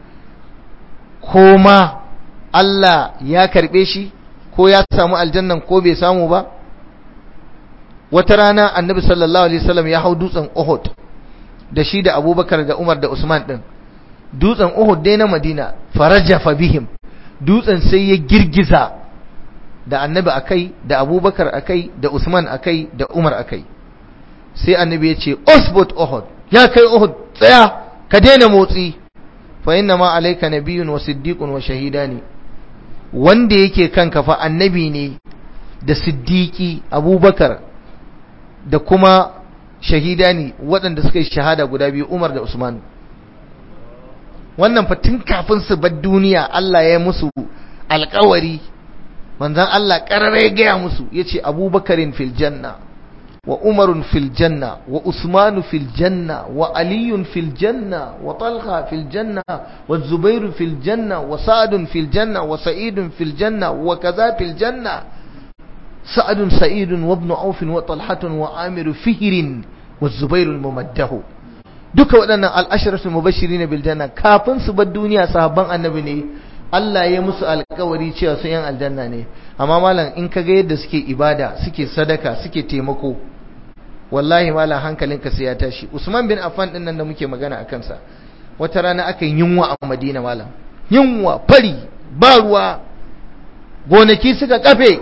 koma Allah ya karbe shi, ko ya samu aljannan ko bai samu ba. Wata rana annabi sallallahu alaihi wasallam ya hau dutsen Uhud da shi da Abubakar da Umar da Usman din. Dutsen Uhud dai na Madina, farajafa bihim, dutsen sai ya girgiza da annabi akai, da Abubakar akai, da Usman akai, da Umar akai. Sai annabi ya ce, usbut Uhud, ya kai Uhud tsaya, ka daina motsi, fa inna ma alayka nabiyyun wa siddiqun wa shahidani, wanda yake kanka fa annabi ne da siddiqi Abubakar da kuma shahidani, waɗanda suka yi shahada guda biyu, Umar da Usman. Wannan fa tun kafin su bar duniya Allah ya musu alƙawari. Manzon Allah ƙarare ya gaya musu, yace Abubakarin fil janna, wa Umarun fil janna, wa Usmanu fil janna, wa Aliyun fil janna, wa Talha fil janna, wa Zubairu fil janna, wa Sa'adun fil janna, wa Sa'idun fil janna, wa kaza fil janna. Sa'adun Sa'idun wa ibn Auf wa Talhatun wa Amiru Fihrin wa Zubairu al-Mumaddahu. Duka waɗannan al-asharatul mubashirin bil janna kafin su bar duniya sahabban annabi ne. Allah ya musu alƙawari cewa su yan aljanna ne. Amma malam in kaga yadda suke ibada, suke sadaka, suke taimako, wallahi malam hankalinka sai ya tashi. Usman bin Affan din nan da muke magana a kansa, wata rana aka yi yunwa a Madina malam, yunwa, fari, ba ruwa, gonaki suka kafe.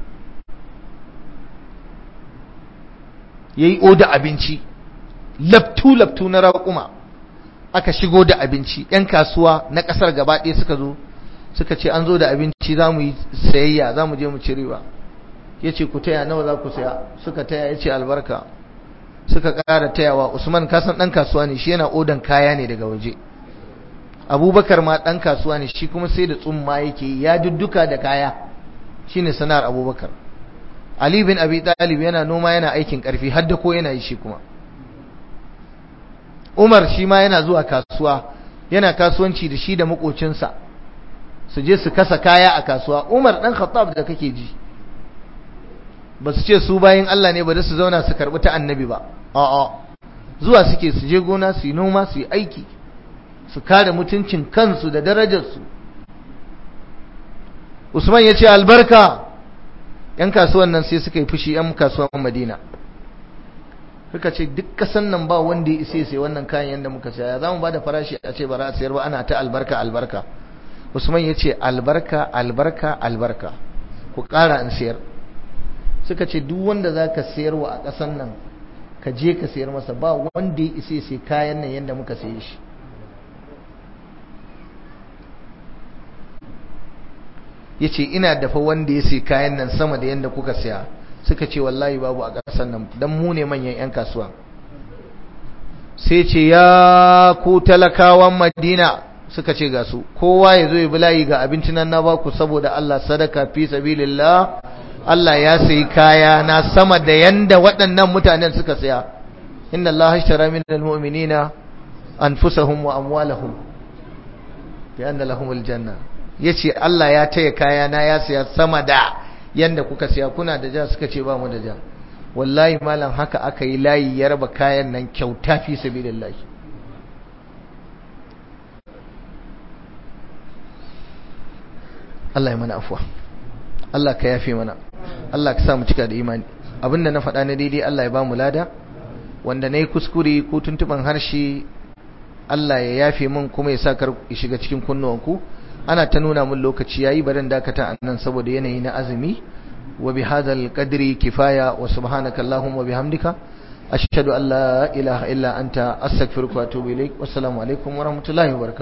Yayi oda abinci, laftu na raƙuma, aka shigo da abinci. Yan kasuwa na ƙasar gaba ɗaya suka zo suka ce an zo da abinci, za mu yi sayayya, za mu je mu ci riba. Ya ce ku taya, nawa za ku saya? Suka taya, ya ce albarka. Suka ƙara tayawa. Usman kasan ɗan kasuwa ne, shi yana odan kaya ne daga waje. Abubakar ma ɗan kasuwa ne, shi kuma sai da tsumma yake yi, ya dudduka da kaya, shi ne sana'ar Abubakar. Ali bin Abi Talib yana noma, yana aikin ƙarfi, har da ko yana yi shi kuma. Umar shi ma yana zuwa kasuwa, yana kasuwanci da shi da makocinsa, su je su kasa kaya a kasuwa. Umar ɗan Khattab da kake ji, ba su ce su bayin Allah ne ba da su zauna su karɓi ta annabi ba, a'a, zuwa suke su je gona su yi noma, su yi aiki, su kare mutuncin kansu da darajarsu. Usman ya ce albarka. ‘Yan kasuwan nan sai suka yi fushi, ‘yan kasuwan Madina suka ce duk kasan nan ba wanda ya isa sai wannan kayan yadda muka saya, za mu ba da farashi a ce ba za a sayar ba, ana ta albarka albarka. Usman ya ce albarka albarka albarka, ku ƙara in sayar. Suka ce duk wanda za ka sayarwa a ƙasan nan ka je ka sayar masa, ba wanda ya isa sai kayan nan yadda muka saye shi. Ya ce ina dafa wanda ya sai kayan nan sama da yadda kuka saya. Suka ce wallahi babu a ƙasar nan, don mu ne manyan 'yan kasuwa. Sai ce ya ku talakawan Madina, suka ce ga su, kowa ya zo ya bulayi ga abincin nan na baku saboda Allah, sadaka fi sabilillah. Allah ya sayi kaya na sama da yanda waɗannan mutanen suka saya. Inna Allah ashtara minal mu'minina anfusahum wa amwalahum bi anna lahumul janna. Yace Allah ya taya kaya na, ya saya sama da yanda kuka saya. Kuna da ja? Suka ce ba mu da ja. Wallahi malam haka aka yi layi ya raba kayan nan kyauta fi sabilillah. Allah ya mana afwa, Allah ka yafe mana, Allah ka sa mu cika da imani. Abinda na faɗa na daidai Allah ya ba mu lada, wanda nayi kuskure ko tuntuban harshe Allah ya yafe min, kuma ya sa kar shiga cikin kunnuwanku. Ana ta nuna mun lokaci yayi, barin dakata annan saboda yanayi na azumi. Wa bihadzal qadri kifaya, wa subhanaka allahumma wa bihamdika ashhadu an la ilaha illa anta astaghfiruka wa atubu ilaik. Wassalamu alaikum wa rahmatullahi wa barakatuh.